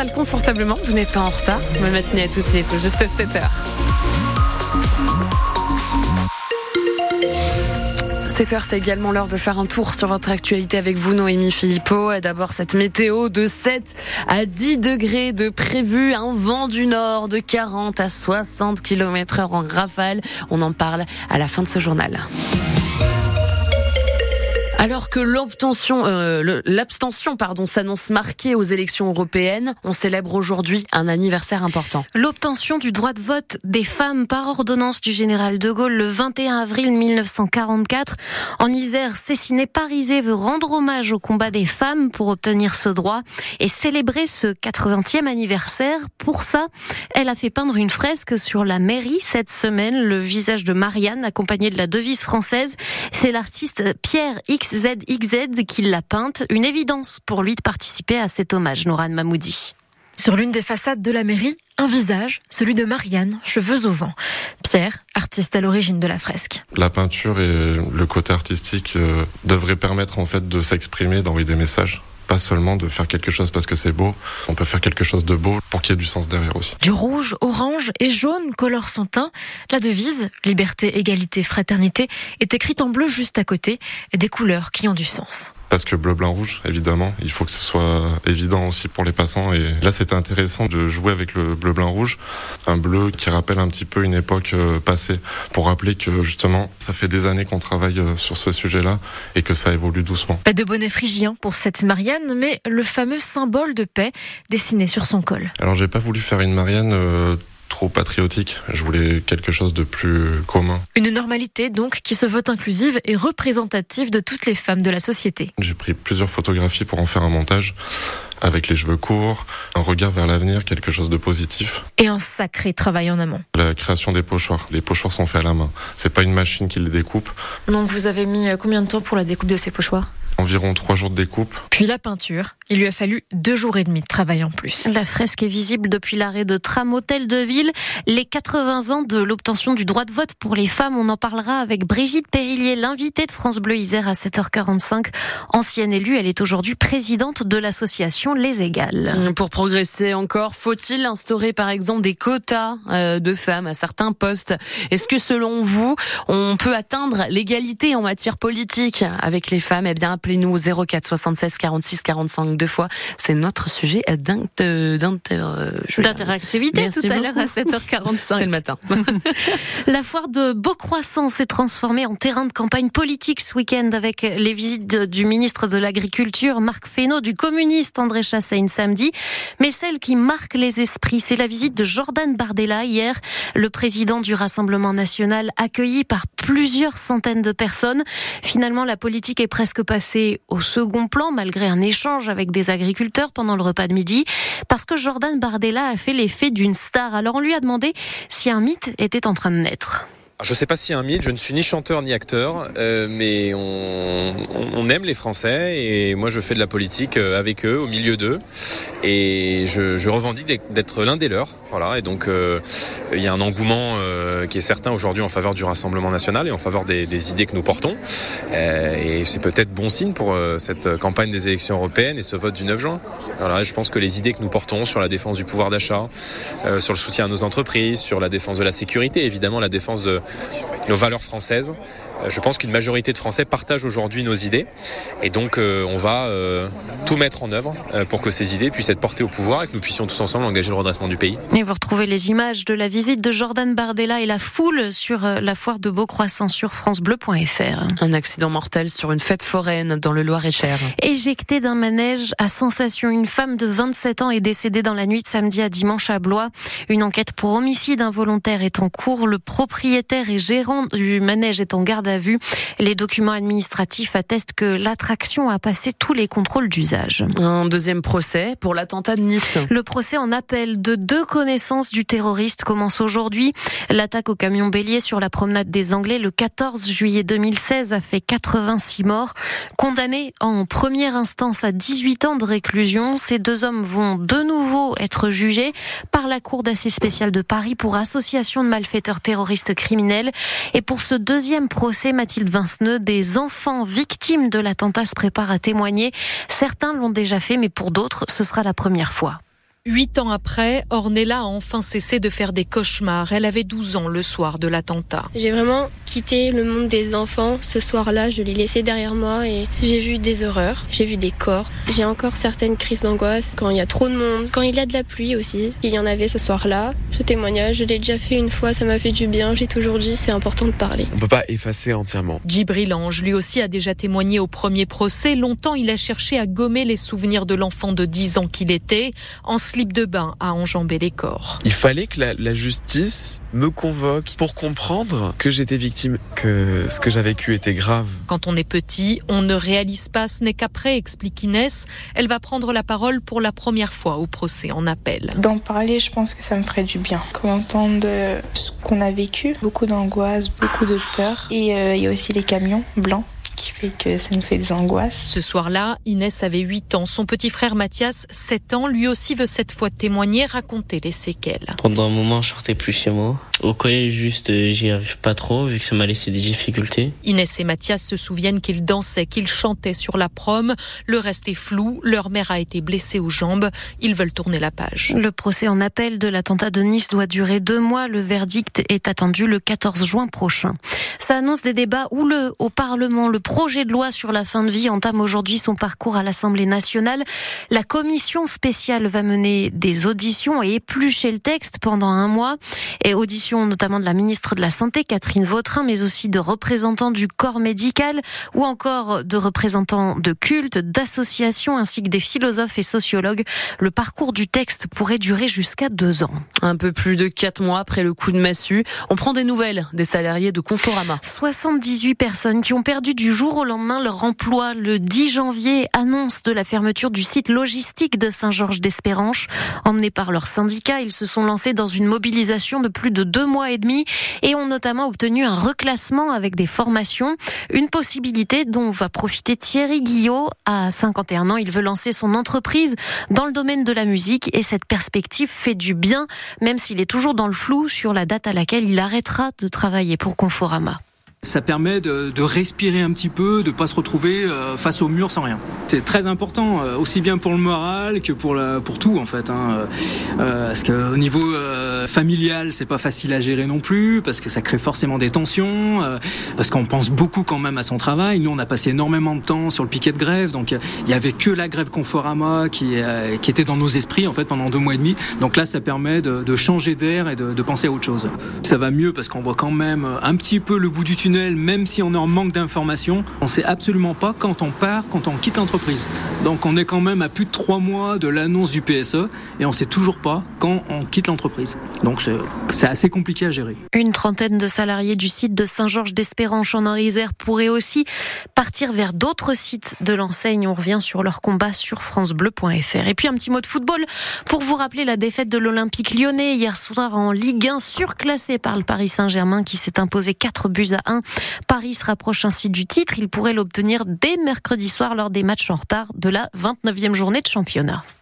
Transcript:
s'installe confortablement, vous n'êtes pas en retard. Bonne matinée à tous, il est tout juste à 7h. 7h, c'est également l'heure de faire un tour sur votre actualité avec vous, Noémie Philippot. Et d'abord, cette météo de 7 à 10 degrés de prévu, un vent du nord de 40 à 60 km/h en rafale. On en parle à la fin de ce journal. Alors que l'abstention s'annonce marquée aux élections européennes, on célèbre aujourd'hui un anniversaire important. L'obtention du droit de vote des femmes par ordonnance du général de Gaulle le 21 avril 1944. En Isère, Céciné Parisé veut rendre hommage au combat des femmes pour obtenir ce droit et célébrer ce 80e anniversaire. Pour ça, elle a fait peindre une fresque sur la mairie cette semaine, le visage de Marianne accompagné de la devise française. C'est l'artiste Pierre XZXZ qui l'a peinte. Une évidence pour lui de participer à cet hommage, Nourane Mahmoudi. Sur l'une des façades de la mairie, un visage, celui de Marianne, cheveux au vent. Pierre, artiste à l'origine de la fresque. La peinture et le côté artistique devraient permettre en fait de s'exprimer, d'envoyer des messages. Pas seulement de faire quelque chose parce que c'est beau, on peut faire quelque chose de beau pour qu'il y ait du sens derrière aussi. Du rouge, orange et jaune colore son teint. La devise, liberté, égalité, fraternité, est écrite en bleu juste à côté, des couleurs qui ont du sens. Parce que bleu, blanc, rouge, évidemment, il faut que ce soit évident aussi pour les passants. Et là, c'était intéressant de jouer avec le bleu, blanc, rouge. Un bleu qui rappelle un petit peu une époque passée, pour rappeler que justement, ça fait des années qu'on travaille sur ce sujet-là et que ça évolue doucement. Pas de bonnet phrygien pour cette Marianne, mais le fameux symbole de paix dessiné sur son col. Alors, j'ai pas voulu faire une Marianne trop patriotique. Je voulais quelque chose de plus commun. Une normalité donc qui se veut inclusive et représentative de toutes les femmes de la société. J'ai pris plusieurs photographies pour en faire un montage avec les cheveux courts, un regard vers l'avenir, quelque chose de positif. Et un sacré travail en amont. La création des pochoirs. Les pochoirs sont faits à la main. C'est pas une machine qui les découpe. Donc vous avez mis combien de temps pour la découpe de ces pochoirs ? Environ 3 jours de découpe. Puis la peinture, il lui a fallu 2 jours et demi de travail en plus. La fresque est visible depuis l'arrêt de tram Hôtel de Ville. Les 80 ans de l'obtention du droit de vote pour les femmes, on en parlera avec Brigitte Périllier, l'invitée de France Bleu Isère à 7h45. Ancienne élue, elle est aujourd'hui présidente de l'association Les Égales. Pour progresser encore, faut-il instaurer par exemple des quotas de femmes à certains postes ? Est-ce que selon vous, on peut atteindre l'égalité en matière politique avec les femmes ? Eh bien, appelez-nous au 04 76 46 45 2 fois. C'est notre sujet d'interactivité tout à l'heure à 7h45. C'est le matin. La foire de Beaucroissant s'est transformée en terrain de campagne politique ce week-end avec les visites du ministre de l'Agriculture, Marc Fesneau, du communiste André Chassaigne samedi. Mais celle qui marque les esprits, c'est la visite de Jordan Bardella hier, le président du Rassemblement national, accueilli par plusieurs centaines de personnes. Finalement, la politique est presque passée au second plan malgré un échange avec des agriculteurs pendant le repas de midi parce que Jordan Bardella a fait l'effet d'une star. Alors on lui a demandé si un mythe était en train de naître. Je ne sais pas s'il y a un mythe, je ne suis ni chanteur ni acteur, mais on aime les Français et moi je fais de la politique avec eux, au milieu d'eux et je revendique d'être l'un des leurs. Voilà, et donc il y a un engouement qui est certain aujourd'hui en faveur du Rassemblement national et en faveur des idées que nous portons et c'est peut-être bon signe pour cette campagne des élections européennes et ce vote du 9 juin. Voilà, je pense que les idées que nous portons sur la défense du pouvoir d'achat, sur le soutien à nos entreprises, sur la défense de la sécurité, évidemment la défense de nos valeurs françaises. Je pense qu'une majorité de Français partagent aujourd'hui nos idées et donc on va tout mettre en œuvre pour que ces idées puissent être portées au pouvoir et que nous puissions tous ensemble engager le redressement du pays. Et vous retrouvez les images de la visite de Jordan Bardella et la foule sur la foire de Beaucroissant sur francebleu.fr. Un accident mortel sur une fête foraine dans le Loir-et-Cher. Éjectée d'un manège à Sensation, une femme de 27 ans est décédée dans la nuit de samedi à dimanche à Blois. Une enquête pour homicide involontaire est en cours. Le propriétaire et gérant du manège est en garde à vue. Les documents administratifs attestent que l'attraction a passé tous les contrôles d'usage. Un deuxième procès pour l'attentat de Nice. Le procès en appel de 2 connaissances du terroriste commence aujourd'hui. L'attaque au camion bélier sur la promenade des Anglais le 14 juillet 2016 a fait 86 morts. Condamnés en première instance à 18 ans de réclusion, ces 2 hommes vont de nouveau être jugés par la Cour d'assises spéciale de Paris pour association de malfaiteurs terroristes criminels. Et pour ce deuxième procès, Mathilde Vinceneux, des enfants victimes de l'attentat se préparent à témoigner. Certains l'ont déjà fait, mais pour d'autres, ce sera la première fois. 8 ans après, Ornella a enfin cessé de faire des cauchemars. Elle avait 12 ans le soir de l'attentat. J'ai vraiment quitté le monde des enfants. Ce soir-là, je l'ai laissé derrière moi et j'ai vu des horreurs, j'ai vu des corps. J'ai encore certaines crises d'angoisse quand il y a trop de monde, quand il y a de la pluie aussi. Il y en avait ce soir-là. Ce témoignage, je l'ai déjà fait une fois, ça m'a fait du bien. J'ai toujours dit, c'est important de parler. On ne peut pas effacer entièrement. Djibril Ange, lui aussi, a déjà témoigné au premier procès. Longtemps, il a cherché à gommer les souvenirs de l'enfant de 10 ans qu'il était. En slip de bain à enjamber les corps. Il fallait que la justice me convoque pour comprendre que j'étais victime, que ce que j'ai vécu était grave. Quand on est petit, on ne réalise pas, ce n'est qu'après, explique Inès. Elle va prendre la parole pour la première fois au procès en appel. D'en parler, je pense que ça me ferait du bien. Qu'on entende ce qu'on a vécu, beaucoup d'angoisse, beaucoup de peur. Et il y a aussi les camions blancs qui fait que ça nous fait des angoisses. Ce soir-là, Inès avait 8 ans. Son petit frère Mathias, 7 ans, lui aussi veut cette fois témoigner, raconter les séquelles. Pendant un moment, je sortais plus chez moi. Au collège, j'y arrive pas trop, vu que ça m'a laissé des difficultés. Inès et Mathias se souviennent qu'ils dansaient, qu'ils chantaient sur la prom. Le reste est flou. Leur mère a été blessée aux jambes. Ils veulent tourner la page. Le procès en appel de l'attentat de Nice doit durer 2 mois. Le verdict est attendu le 14 juin prochain. Ça annonce des débats houleux au Parlement. Le projet de loi sur la fin de vie entame aujourd'hui son parcours à l'Assemblée nationale. La commission spéciale va mener des auditions et éplucher le texte pendant 1 mois. Et auditions notamment de la ministre de la Santé, Catherine Vautrin, mais aussi de représentants du corps médical ou encore de représentants de cultes, d'associations ainsi que des philosophes et sociologues. Le parcours du texte pourrait durer jusqu'à 2 ans. Un peu plus de 4 mois après le coup de massue, on prend des nouvelles des salariés de Conforama. 78 personnes qui ont perdu du jour au lendemain leur emploi. Le 10 janvier, annonce de la fermeture du site logistique de Saint-Georges-d'Espéranche. Emmenés par leur syndicat, ils se sont lancés dans une mobilisation de plus de 2 mois et demi et ont notamment obtenu un reclassement avec des formations. Une possibilité dont va profiter Thierry Guillot. À 51 ans, il veut lancer son entreprise dans le domaine de la musique et cette perspective fait du bien, même s'il est toujours dans le flou sur la date à laquelle il arrêtera de travailler pour Conforama. Ça permet de respirer un petit peu, de pas se retrouver face au mur sans rien. C'est très important, aussi bien pour le moral que pour tout en fait. Parce qu'au niveau familial, c'est pas facile à gérer non plus, parce que ça crée forcément des tensions, parce qu'on pense beaucoup quand même à son travail. Nous, on a passé énormément de temps sur le piquet de grève, donc il y avait que la grève Conforama qui était dans nos esprits en fait pendant 2 mois et demi. Donc là, ça permet de changer d'air et de penser à autre chose. Ça va mieux parce qu'on voit quand même un petit peu le bout du tunnel. Même si on est en manque d'informations, on ne sait absolument pas quand on part, quand on quitte l'entreprise. Donc on est quand même à plus de 3 mois de l'annonce du PSE et on ne sait toujours pas quand on quitte l'entreprise. Donc c'est assez compliqué à gérer. Une trentaine de salariés du site de Saint-Georges-d'Espéranche en Orisère pourraient aussi partir vers d'autres sites de l'enseigne. On revient sur leur combat sur francebleu.fr. Et puis un petit mot de football pour vous rappeler la défaite de l'Olympique lyonnais hier soir en Ligue 1, surclassé par le Paris Saint-Germain qui s'est imposé 4-1. Paris se rapproche ainsi du titre. Il pourrait l'obtenir dès mercredi soir lors des matchs en retard de la 29e journée de championnat.